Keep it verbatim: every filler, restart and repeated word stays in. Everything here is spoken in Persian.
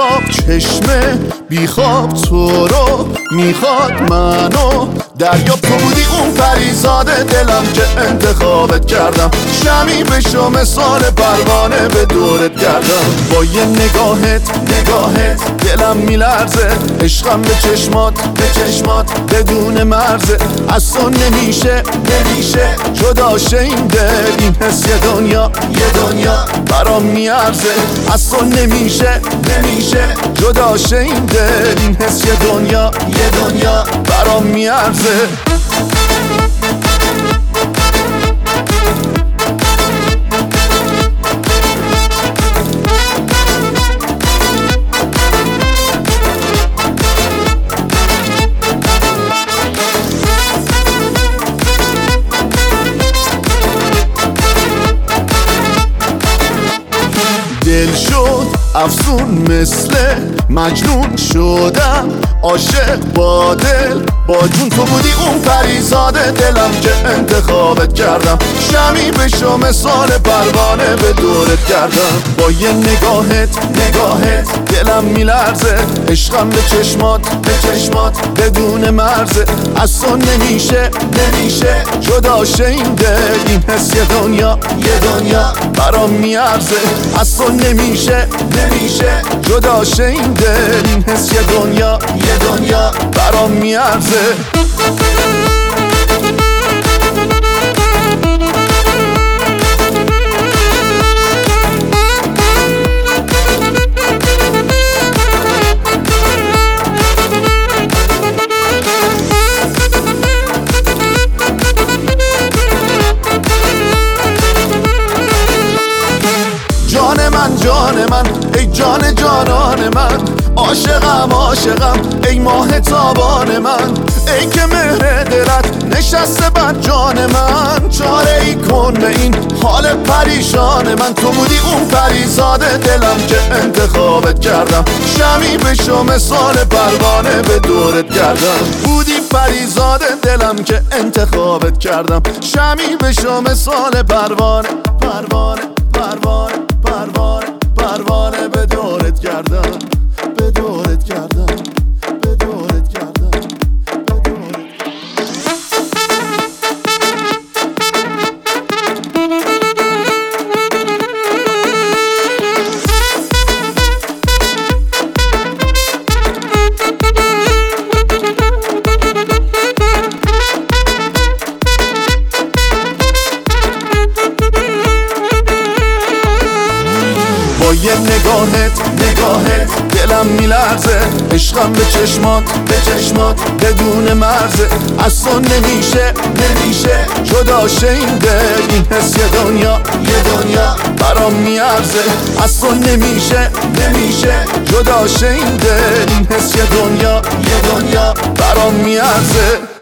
بیتاب چشمه بیخواب تو رو میخواد منو دریا، تو بودی اون پریزاد دلم که انتخابت کردم، شمی بشو مثال پروانه به دورت کردم. با یه نگاهت نگاهت دلم میلرزه، عشقم به چشمات به چشمات بدون مرزه، از تو نمیشه نمیشه جدا شه این دل، این حس یه دنیا یه دنیا برام میارزه، از تو نمیشه نمیشه جدا شه این دل، این حس یه دنیا یه دنیا برام میارزه. دل شد افسون مثل مجنون شدم، عاشق با دل با جون، تو بودی اون پریزاد دلم که انتخابت کردم، شمی بشو مثال پروانه به دورت کردم. با یه نگاهت نگاهت دلم میلرزه، عشقم به چشمات به چشمات بدون مرزه، از تو نمیشه نمیشه جدا شه این دل، این حس یه دنیا یه دنیا برام میارزه، از تو نمیشه نمیشه جدا شه این دل، این حس یه دنیا یه دنیا برام میارزه. جان من جان من ای جان جانان من، عاشقم عاشقم ای ماه تابان من، ای که مهر دلت نشسته بر جان من، چاره ای کن به این حال پریشان من، تو بودی اون پریزاد دلم که انتخابت کردم، شمی بشو مثال پروانه به دورت کردم. بودی پریزاد دلم که انتخابت کردم، شمی بشو مثال پروانه پروانه پروانه پروانه پروانه به دورت کردم به دورت کردم به دورت کردم به دورت. با یه نگاهت نگاهت دلم میلرزه، عشقم به چشمات به چشمات بدون مرزه، از تو نمیشه نمیشه جدا شه این دل، این حس یه دنیا یه دنیا برام میارزه، از تو نمیشه نمیشه جدا شه این دل، این حس یه دنیا یه دنیا برام میارزه.